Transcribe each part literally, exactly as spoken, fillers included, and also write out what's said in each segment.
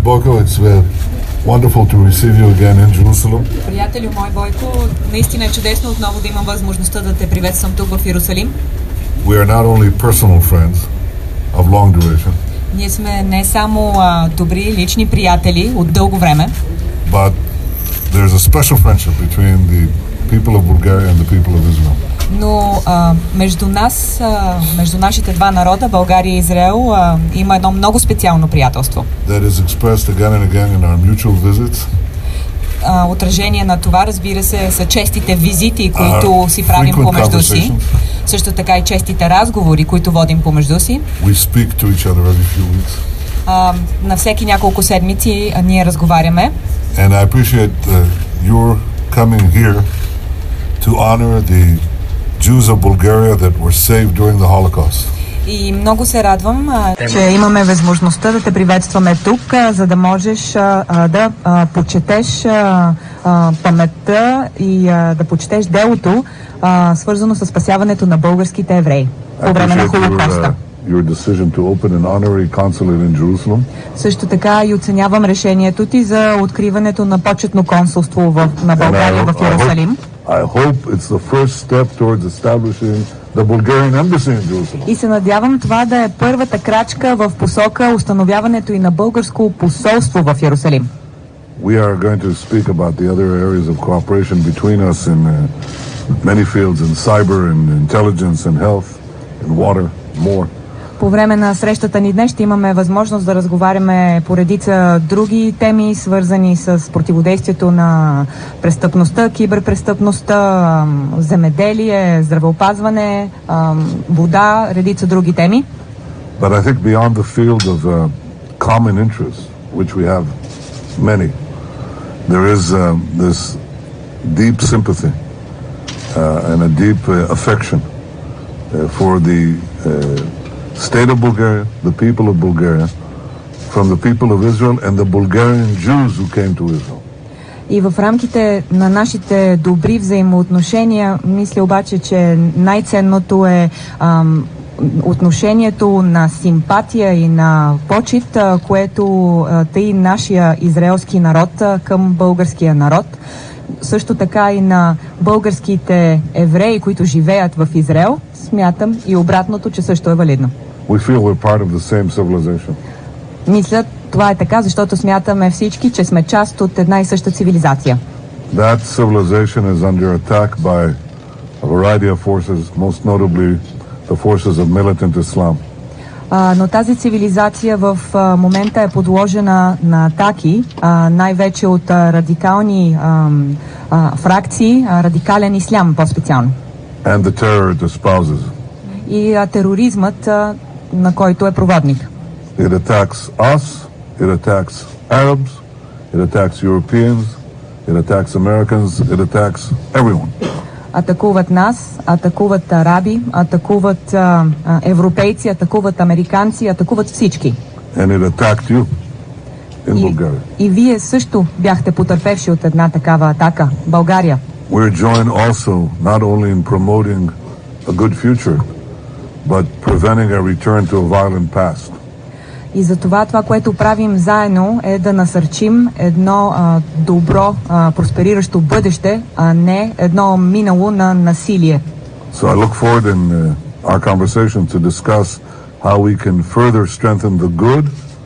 Boyko, it's uh, wonderful to receive you again in Jerusalem. Приятелю мой Бойко, наистина е чудесно отново да имам възможността да те приветствам тук в Иерусалим. We are not only personal friends of long duration. Ние сме не само а, добри лични приятели от дълго време, but there's a special friendship between the people of Bulgaria and the people of Israel. Но а, между нас, а, между нашите два народа, България и Израел, а, има едно много специално приятелство. That is expressed again and again in our mutual visits. А, отражение на това, разбира се, са честите визити, които uh, си правим помежду си. Също така и честите разговори, които водим помежду си. We speak to each other every few weeks. А, на всеки няколко седмици а, ние разговаряме. And I appreciate uh, your coming here to honor the Jews of Bulgaria that were saved during the Holocaust. И много се радвам, а, че имаме възможността да те приветстваме тук, а, за да можеш а, а, да а, почетеш а, а, паметта и а, да почетеш делото, а, свързано с спасяването на българските евреи по време на Холокоста. Your decision to open an honorary consulate in Jerusalem. Също така и оценявам решението ти за откриването на почетно консулство в, на България в Иерусалим. I hope it's the first step towards establishing the Bulgarian embassy in Jerusalem. И се надявам това да е първата крачка в посока установяването и на българско посолство в Иерусалим. We are going to speak about the other areas of cooperation between us in uh, many fields, in cyber and intelligence and health and water, more. По време на срещата ни днес ще имаме възможност да разговаряме по редица други теми, свързани с противодействието на престъпността, киберпрестъпността, земеделие, здравеопазване, вода, редица други теми. But I think beyond the field of uh, common interests, which we have many, there is uh, this deep sympathy uh, and a deep uh, affection uh, for the uh, state of Bulgaria, the people of Bulgaria, from the people of Israel and the Bulgarian Jews who came to Israel. И в рамките на нашите добри взаимоотношения, мисля обаче, че най-ценното е ам, отношението на симпатия и на почит, а, което а, тъй нашия израелски народ а, към българския народ, също така и на българските евреи, които живеят в Израел, смятам и обратното, че също е валидно. We feel we're part of the same civilization. Мисля, това е така, защото смятаме всички, че сме част от една и съща цивилизация. That civilization is under attack by a variety of forces, most notably the forces of militant Islam. Uh, но тази цивилизация в uh, момента е подложена на атаки, uh, най-вече от uh, радикални uh, uh, фракции, uh, радикален ислям по-специално. And the terror it espouses. И uh, тероризмът, uh, на който е проводник. It attacks us, it attacks Arabs, it attacks Europeans, it attacks Americans, it attacks everyone. Атакуват нас, атакуват араби, атакуват а, а, европейци, атакуват американци, атакуват всички. And it attacked you in и, Bulgaria. И вие също бяхте потърпевши от една такава атака. България. We're joined also not only in promoting a good future, but preventing a return to a violent past. И за това това, което правим заедно, е да насърчим едно а, добро, а, проспериращо бъдеще, а не едно минало на насилие. So I look forward in uh, our conversation to discuss how we can further strengthen the good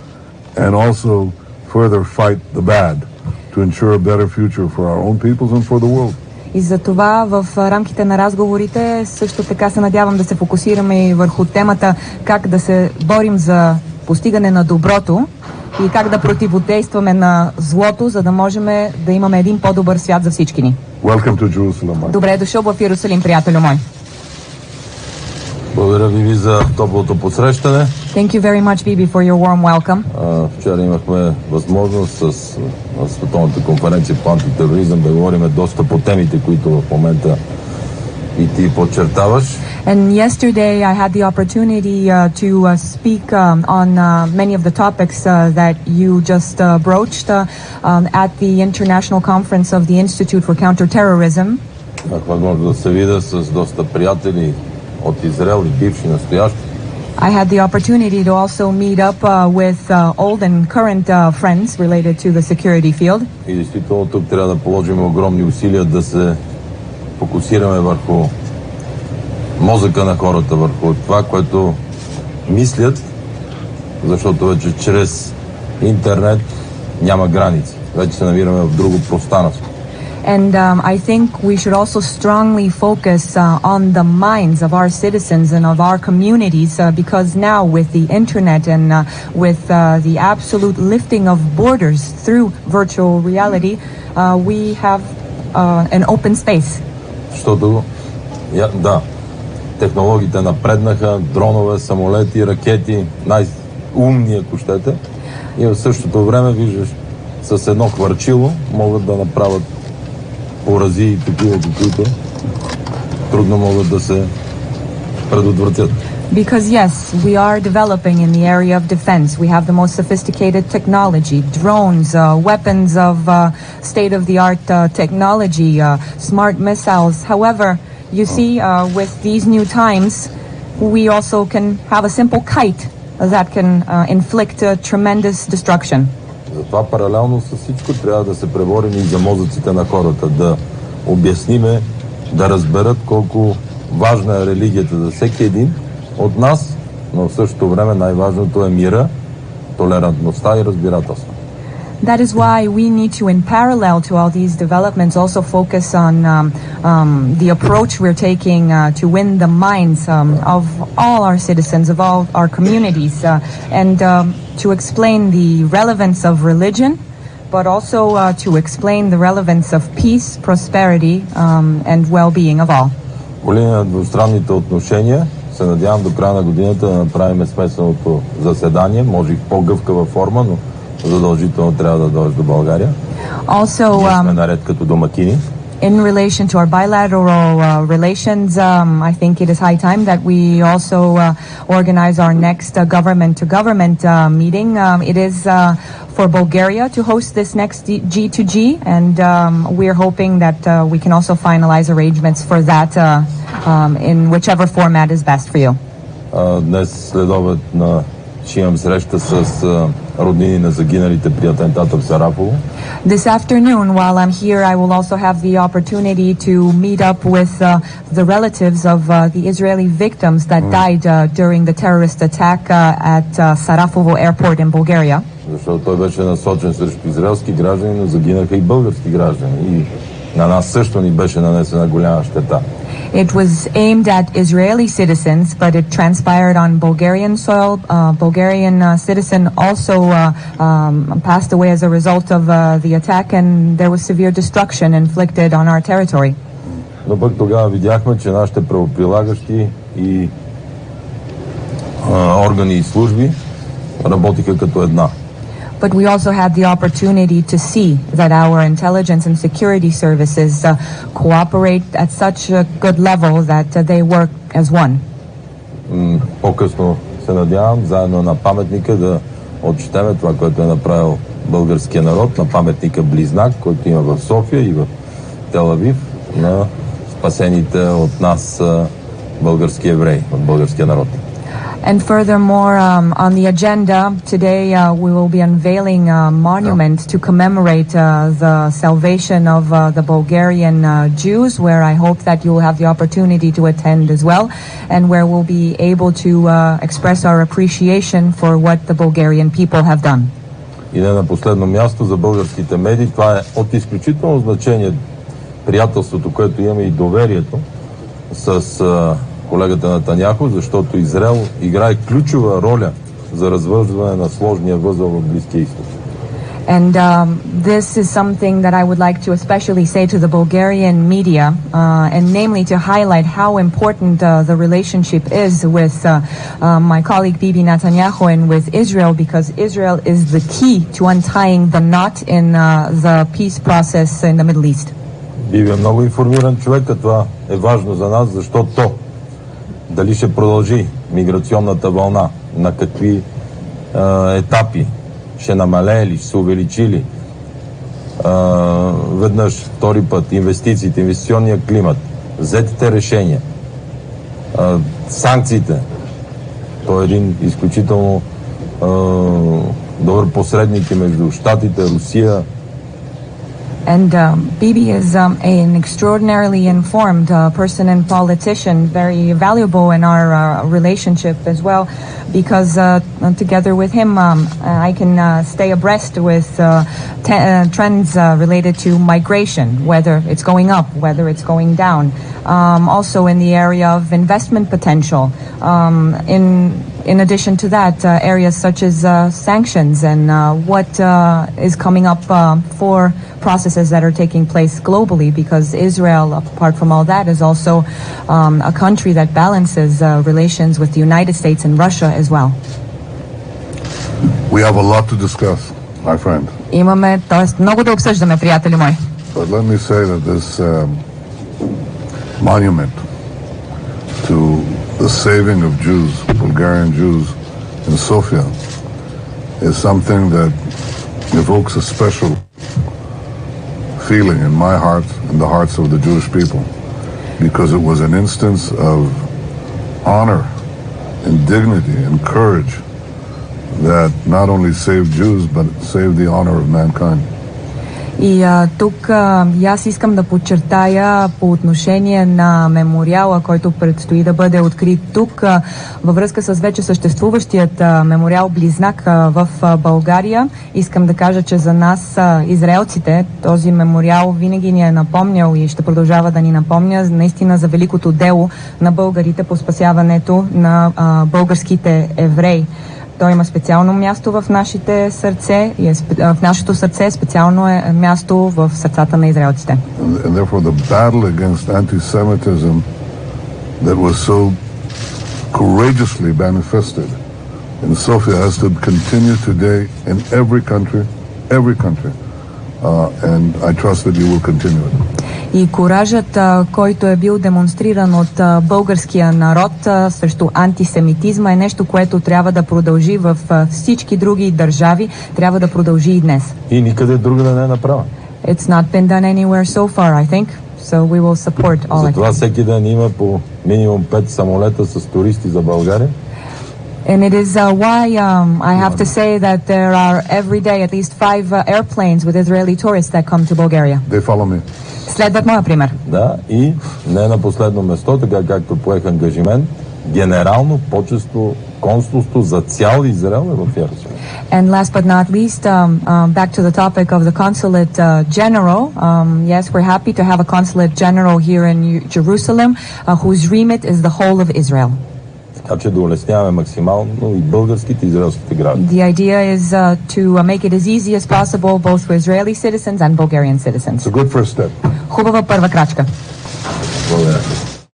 and also further fight the bad to ensure a better future for our own peoples and for the world. И за това в рамките на разговорите също така се надявам да се фокусираме и върху темата как да се борим за постигане на доброто и как да противодействаме на злото, за да можем да имаме един по-добър свят за всички ни. Welcome to Jerusalem. Добре е дошъл в Иерусалим, приятелю мой. Благодаря ви за топлото посрещане. Thank you very much, Bibi, for your warm welcome. А, вчера имахме възможност с на Световната конференция по антитероризъм да говорим доста по темите, които в момента и ти подчертаваш. And yesterday I had the opportunity uh, to uh, speak um, on uh, many of the topics uh, that you just uh, broached uh, um, at the International Conference of the Institute for Counterterrorism. Имах възможност да се видя с доста приятели от Израел и бивши настоящи. I had the opportunity to also meet up uh, with uh, old and current uh, friends related to the security field. И действително тук трябва да положим огромни усилия да се фокусираме върху мозъка на хората, върху това, което мислят, защото вече чрез интернет няма граници. Вече се намираме в друго пространство. And um, I think we should also strongly focus uh, on the minds of our citizens and of our communities uh, because now with the internet and uh, with uh, the absolute lifting of borders through virtual reality, uh, we have uh, an open space. Защото, я, да, технологиите напреднаха, дронове, самолети, ракети, най-умни, ако щете, и в същото време, виждаш, с едно хвърчило могат да направят поразии такива, каквито трудно могат да се предотвратят. Because yes, we are developing in the area of defense. We have the most sophisticated technology, drones, uh, weapons of uh, state-of-the-art uh, technology, uh, smart missiles. However, you see, uh, with these new times, we also can have a simple kite that can uh, inflict uh, tremendous destruction. Затова паралелно с всичко трябва да се преборим и за мозъците на хората, да обясниме, да разберат колко важна е религията за всеки един от нас, но в същото време най-важното е мира, толерантността и разбирателство. That is why we need to, in parallel to all these developments, also focus on um, um, the approach we're taking uh, to win the minds um, of all our citizens, of all our communities, uh, and um, to explain the relevance of religion, but also uh, to explain the relevance of peace, prosperity, um, and well-being of all. По линия на двустранните отношения се надявам до края на годината да направим смесеното заседание, може и в по-гъвкава форма, но задължително трябва да дойдеш до България. Also, Ние сме um, наред като домакини. in relation to our bilateral uh, relations, um, I think it is high time that we also uh, organize our next uh, government-to-government uh, meeting. Um, it is uh, for Bulgaria to host this next G two G, and um, we're hoping that uh, we can also finalize arrangements for that uh, um, in whichever format is best for you. Uh, днес след обед на ще имам среща с uh, роднини на загиналите при атентата в Сарафово. This afternoon, while I'm here, I will also have the opportunity to meet up with uh, the relatives of uh, the Israeli victims that mm. died uh, during the terrorist attack uh, at uh, Sarafovo airport in Bulgaria. Защото той беше насочен срещу израелски граждани, но загинаха и български граждани. И на нас също ни беше нанесена голяма щета. It was aimed at Israeli citizens, but it transpired on Bulgarian soil. Uh, Bulgarian uh, citizen also uh, um, passed away as a result of uh, the attack, and there was severe destruction inflicted on our territory. Но пък тогава видяхме, че нашите правоприлагащи и а, органи и служби работиха като една. But we also had the opportunity to see that our intelligence and security services uh, cooperate at such a good level that uh, they work as one. По-късно се надявам заедно на паметника да отчетеме това, което е направил българския народ, на паметника Близнак, който има в София и в Тел Авив, на спасените от нас български евреи, от българския народ. And furthermore, um, on the agenda today, uh, we will be unveiling a monument to commemorate uh, the salvation of uh, the Bulgarian uh, Jews, where I hope that you will have the opportunity to attend as well, and where we'll be able to uh, express our appreciation for what the Bulgarian people have done. И не на последно място за българските медии, това е от изключително значение, приятелството, което имаме и доверието с колегата Натаняхо, защото Израел играе ключова роля за развързване на сложния възел в Близкия изток. And um, this is something that I would like to especially say to the Bulgarian media, uh, and namely to highlight how important uh, the relationship is with uh, uh, my colleague Bibi Netanyahu and with Israel, because Israel is the key to untying the knot in uh, the peace process in the Middle East. Биби е много информиран човек, а това е важно за нас, защото дали ще продължи миграционната вълна, на какви е, етапи, ще намалее ли, ще се увеличи ли, е, веднъж, втори път, инвестициите, инвестиционния климат, взетите решения, е, санкциите, Той е един изключително а, добър посредник между Щатите, Русия. And uh, Bibi is um, an extraordinarily informed uh, person and politician, very valuable in our uh, relationship as well, because uh, together with him, um, I can uh, stay abreast with uh, te- uh, trends uh, related to migration, whether it's going up, whether it's going down. Um, also in the area of investment potential. Um, in In addition to that, uh, areas such as uh, sanctions and uh, what uh, is coming up uh, for processes that are taking place globally, because Israel, apart from all that, is also um, a country that balances uh, relations with the United States and Russia as well. We have a lot to discuss, my friend. Имаме, тоест, много да обсъждаме, приятели мои. But let me say that this um, monument to the saving of Jews, Bulgarian Jews in Sofia, is something that evokes a special feeling in my heart and the hearts of the Jewish people, because it was an instance of honor and dignity and courage that not only saved Jews, but saved the honor of mankind. И а, тук а, и аз искам да подчертая по отношение на мемориала, който предстои да бъде открит тук, а, във връзка с вече съществуващият а, мемориал Близнак а, в а, България. Искам да кажа, че за нас, а, израелците, този мемориал винаги ни е напомнял и ще продължава да ни напомня наистина за великото дело на българите по спасяването на а, българските евреи. Той има специално място в нашите сърце и е, в нашето сърце специално е място в сърцата на израелците. And therefore the battle against anti-Semitism that was so courageously manifested in Sofia has to continue today in every country, every country. Uh, and I trust that you will continue it. И коражът, който е бил демонстриран от българския народ срещу антисемитизма, е нещо, което трябва да продължи в всички други държави, трябва да продължи и днес. И никъде друга да не е направено. It's not been done anywhere so far, I think. So we will support all. Затова всеки ден има по минимум пет самолета с туристи за България. And it is uh, why um, I have to say that there are every day at least five uh, airplanes with Israeli tourists that come to Bulgaria. They follow me. Следват моя пример. Да, и не на последно место, така както поех ангажимент, генерално почество консулство за цял Израел е в Йерусалим. And last but not least, um, uh, back to the topic of the consulate uh, general. Um, yes, we're happy to have a consulate general here in Jerusalem, uh, whose remit is the whole of Israel. Така че да улесняваме максимално и българските и израелските граждани. The idea is uh, to uh, make it as easy as possible both for Israeli citizens and Bulgarian citizens. It's a good first step. Хубава първа крачка. Благодаря.